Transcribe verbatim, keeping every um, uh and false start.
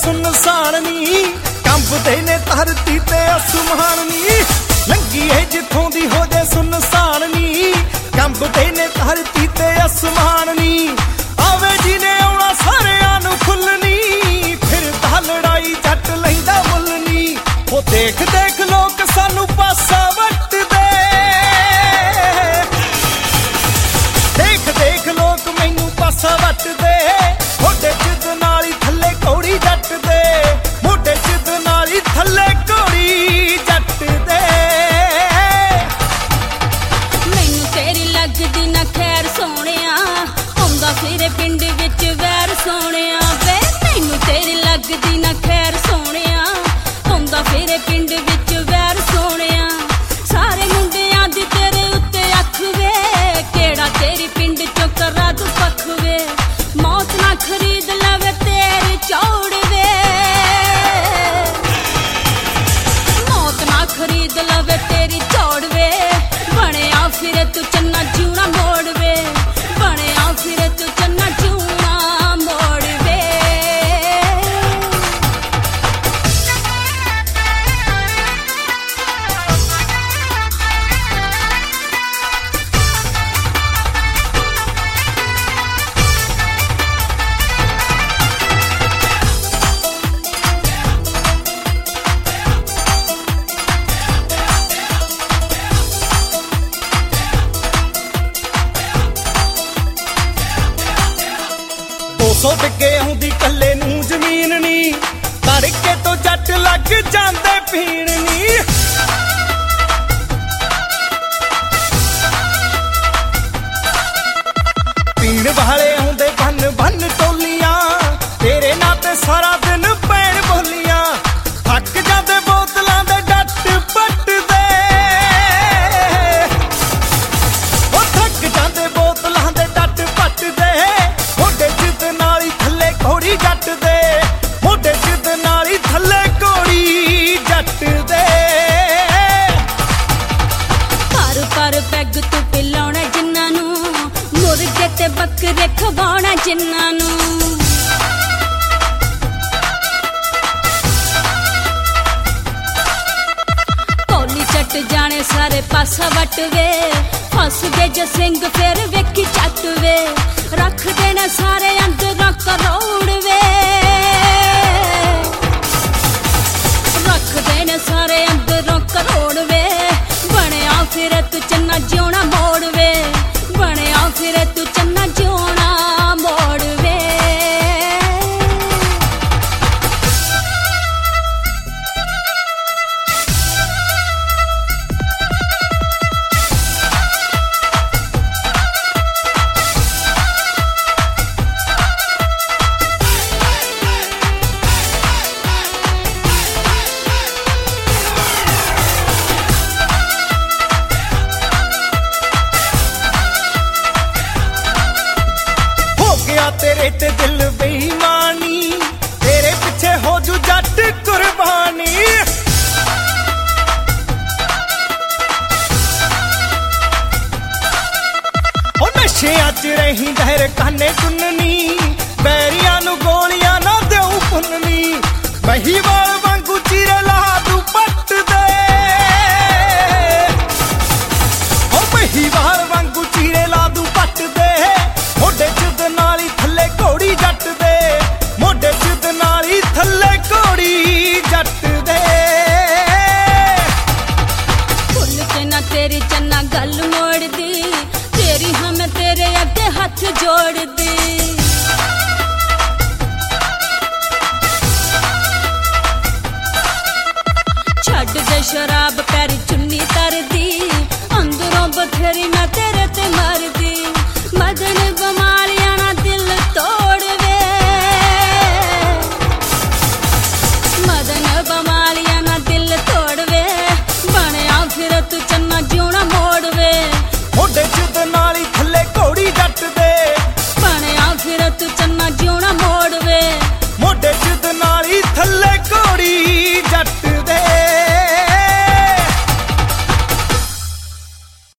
ਸੁਨਸਾਨ ਨੀ, ਕੰਬਦੇ ਨੇ ਧਰਤੀ ਤੇ ਅਸਮਾਨ ਨੀ। ਲੰਗੀ ਏ ਜਿੱਥੋਂ ਦੀ ਹੋ ਜੇ ਸੁਨਸਾਨ ਨੀ, ਕੰਬਦੇ ਨੇ ਧਰਤੀ ਤੇ ਅਸਮਾਨ ਨੀ। ਆਵੇ ਜੀ ਨੇ ਆਉਣਾ ਸਾਰਿਆਂ ਨੂੰ ਖੁੱਲਣੀ, ਫਿਰਦਾ ਲੜਾਈ ਜੱਟ ਲੈਂਦਾ ਮੁੱਲ ਨੀ। ਉਹ ਦੇਖ ਦੇਖ ਲੋਕ ਸਾਨੂੰ ਪਾਸਾ ਵੱਟਦੇ, ਦੇਖ ਦੇਖ ਲੋਕ ਮੈਨੂੰ ਪਾਸਾ ਵੱਟਦੇ। ਮੋਢੇ ਚ ਨਾਲੀ ਥੱਲੇ ਘੋੜੀ ਜੱਟ ਦੇ, ਮੋਢੇ ਚ ਨਾਲੀ ਥੱਲੇ ਘੋੜੀ ਜੱਟ ਦੇ। ਮੈਨੂੰ ਤੇਰੀ ਲੱਗਦੀ ਨਾ ਖੈਰ ਸੋਹਣਿਆ, ਆਉਂਦਾ ਫਿਰੇ ਪਿੰਡ ਵਿੱਚ ਵੈਰ ਸੋਹਣਿਆ ਵੇ। ਮੈਨੂੰ ਤੇਰੀ ਲੱਗਦੀ ਨਾ ਖੈਰ ਸੋਹਣਿਆ, ਆਉਂਦਾ ਫਿਰੇ ਪਿੰਡ ਵਿੱਚ ਵੈਰ ਸੋਹਣਿਆ। ਸਾਰੇ ਮੁੰਡਿਆਂ ਦੀ ਤੇਰੇ ਉੱਤੇ ਅੱਖ ਵੇ, ਕਿਹੜਾ ਤੇਰੀ ਪਿੰਡ ਚੋਂ ਕਰਾ ਦੂ ਪੱਖ ਵੇ। ਮੌਤ ਨਾ ਖਰੀਦ ਲਵੇ ਤੇਰੀ ਚੌੜ ਵੇ, ਮੌਤ ਨਾ ਖਰੀਦ ਲਵੇ ਤੇਰੀ ਚੌੜ ਵੇ। ਬਣਿਆ ਫਿਰੇ ਤੂੰ ਚੰਨਾ ਜਿਉਣਾ ਮੋੜ ਵੇ, ਬਣਿਆ ਫਿਰੇ ਤੂੰ ਚੰਨਾ ਜਿਉਣਾ ਮੋੜ ਵੇ। ਸੋ ਟਿੱਕੇ ਆਉਂਦੀ ਕੱਲੇ ਨੂੰ ਜ਼ਮੀਨ ਨੀ, ਤੜਕੇ ਤੋਂ ਜੱਟ ਲੱਗ ਜਾਂਦੇ ਪੀਣ ਨੀ। ਪੀਣ ਵਾਲੇ ਆਉਂਦੇ ਬੰਨ ਬੰਨ ਟੋਲੀਆਂ, ਤੇਰੇ ਨਾਂ ਤੇ ਸਾਰਾ ਦਿਨ ਪੈਣ ਬੋਲੀਆਂ। ਥੱਕ ਜਾਂਦੇ ਬੋਤਲਾਂ ਦੇ ਡੱਟ ਪੱਟਦੇ, ਉਹ ਥੱਕ ਜਾਂਦੇ ਬੋਤਲਾਂ ਦੇ ਡੱਟ ਪੱਟਦੇ। ਮੋਢੇ ਚ ਨਾਲੀ ਥੱਲੇ ਘੋੜੀ ਜੱਟ ਦੇ, ਮੋਢੇ ਚ ਨਾਲੀ ਥੱਲੇ ਘੋੜੀ ਜੱਟ ਦੇ। ਪਰ ਪਰ ਪੈਗ ਤੂੰ ਪਿਲਾਉਣਾ ਜਿੰਨਾਂ ਨੂੰ, ਮੁਰਗੇ ਤੇ ਬੱਕਰੇ ਖਵਾਉਣਾ ਜਿੰਨਾਂ ਨੂੰ। ਕੋਲੀ ਚੱਟ ਜਾਣੇ ਸਾਰੇ ਪਾਸਾ ਵੱਟ ਵੇ, ਫਸ ਗਏ ਜੇ ਸਿੰਘ ਫਿਰ ਵੇਖੀ ਚੱਟ ਵੇ। ਰੱਖਦੇ ਨੇ ਸਾਰੇ ਅੰਦਰੋਂ ਕਰੋੜ ਵੇ, ਰੱਖਦੇ ਨੇ ਸਾਰੇ ਅੰਦਰੋਂ ਕਰੋੜ ਵੇ। ਬਣਿਆ ਫਿਰੇ ਤੂੰ ਚੰਨਾ ਜਿਉਣਾ ਮੋੜ ਵੇ, ਬਣਿਆ ਫਿਰੇ ਤੂੰ ਚੰਨਾ ਜਿਉਣਾ ਮੋੜ ਵੇ। ਤੇਰੇ ਤੇ ਦਿਲ ਬੇਈਮਾਨੀ, ਤੇਰੇ ਪਿੱਛੇ ਹੋ ਜੂ ਜੱਟ ਕੁਰਬਾਨੀ। ਉਹ ਨਸ਼ਿਆਂ ਚ ਰਹੀ ਦਹਿਰ ਕਾਨੇ ਚੁੰਨਣੀ, ਬੈਰੀਆਂ ਨੂੰ ਗੋਲੀਆਂ ਨਾ ਦਿਉ ਪੁੰਨਣੀ। ਮਹੀਵਾਲ ਵਾਂਗੂ ਚੀਰੇ ਲਾ ਦੂ ਪੱਟ ਦੇ, ਉਹ ਮਹੀਵਾਲ ਵਾਂਗੂ ਚੀਰੇ ਲਾ ਦੂ ਪੱਟ ਦੇ। ਮੋਢੇ ਚ ਨਾਲੀ ਥੱਲੇ ਘੋੜੀ ਜੱਟ ਦੇ, ਮੋਢੇ ਚ ਨਾਲੀ ਥੱਲੇ ਘੋੜੀ ਜੱਟ ਦੇ। ਭੁੱਲ ਕੇ ਨਾ ਤੇਰੀ ਚੰਨਾ ਗੱਲ ਮੋੜਦੀ, ਤੇਰੀ ਹਮ ਤੇਰੇ ਅੱਗੇ ਹੱਥ ਜੋੜਦੀ। ਛੱਡ ਦੇ ਸ਼ਰਾਬ ਪੈਰੀ ਚੁੰਨੀ ਤਰਦੀ, ਅੰਦਰੋਂ ਬਥੇਰੀ ਮੈਂ ਤੇਰੇ ਤੇ ਮਰਦੀ। ਮਦਨ ਬਮਾਲੀਆਂ ਨਾ ਦਿਲ ਤੋੜ ਵੇ, ਮਦਨ ਬਮਾਲੀਆਂ ਨਾ ਦਿਲ ਤੋੜ ਵੇ। ਬਣਿਆ ਫਿਰ ਤੂੰ ਚੰਨਾ ਜਿਉਣਾ ਮੋੜ ਵੇ, ਮੋਢੇ ਚ ਨਾਲੀ ਥੱਲੇ ਘੋੜੀ ਜੱਟ ਦੇ, ਬਣਿਆ ਫਿਰ ਤੂੰ ਚੰਨਾ ਜਿਉਣਾ ਮੋੜ ਵੇ। ਮੋਢੇ ਚ ਨਾਲੀ ਥੱਲੇ